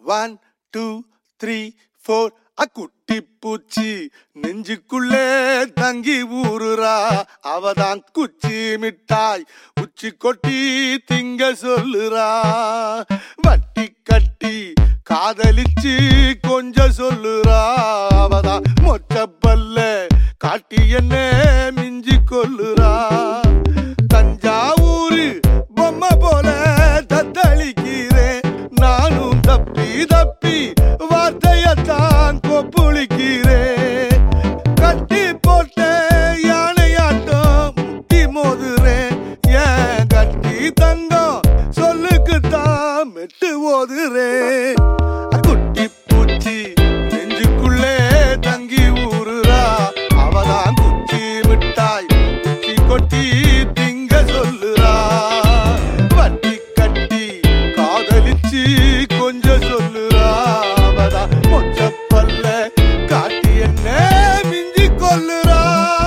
1 2 3 4 அக்குட்டி பூச்சி நெஞ்சுக்குள்ளே தங்கி ஊறுறா. அவதான் குச்சி மிட்டாய் உச்சி கொட்டி திங்க சொல்லுறா. வட்டி கட்டி காதலிச்சு கொஞ்சம் சொல்லுறா. அவதான் மொச்சப்பல்ல காட்டி என்ன மிஞ்சி கொல்லுறா. தஞ்சாவூரு பொம்மை போல தத்தளிக்கிறேன் நானும் தப்பி தப்பி வார்த்தையத்தான் கொப்புளிக்கிறேன். கட்டி போட்ட யானையாட்டம் முட்டி மோதுறேன். ஏன் கட்டி தங்கம் சொல்லுக்குத்தான் மெட்டு ஓதுறேன். குட்டி பூச்சி நெஞ்சுக்குள்ளே தங்கி ஊறுறா. அவதான் குச்சி மிட்டாய் குச்சி கொட்டி திங்க சொல்லுறா. வட்டி கட்டி காதலிச்சு கொஞ்சம் சொல்லுறா. அவதான் மொச்சப்பல்ல காட்டி என்ன மிஞ்சி கொல்லுறா.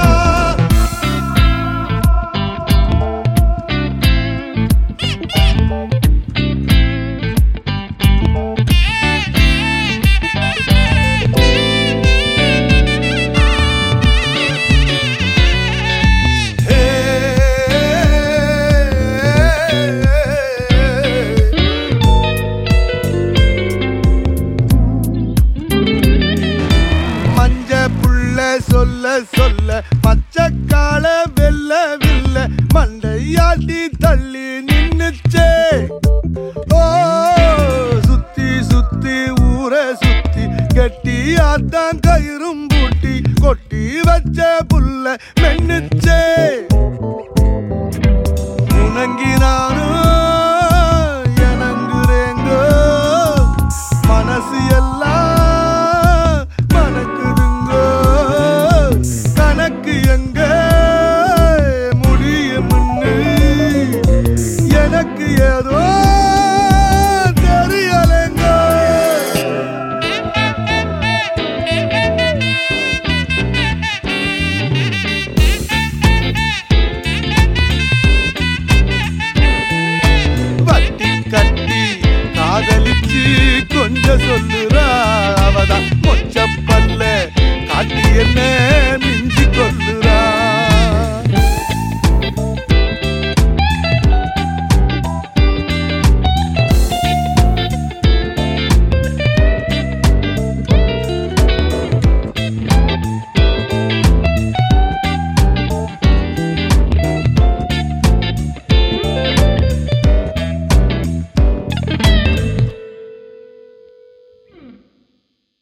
சொல்ல சொல்ல பச்சைக்கால வெல்லவில்ல மண்டையாட்டி தள்ளி நின்னுச்சே. ஓ சுத்தி சுத்தி ஊரை சுத்தி கெட்டியாத்தான் கயிறும் பூட்டி கொட்டி வச்ச புல்ல மென்னுச்சே. முனங்கி நானும் எனங்குறேங்கோ மனசு எல்லாம் எங்க முடியும்னு எனக்கு ஏதோ தெரியலங்க. வட்டி கட்டி காதலிச்சு கொஞ்சம் சொல்லுறா. அவதான் மொச்ச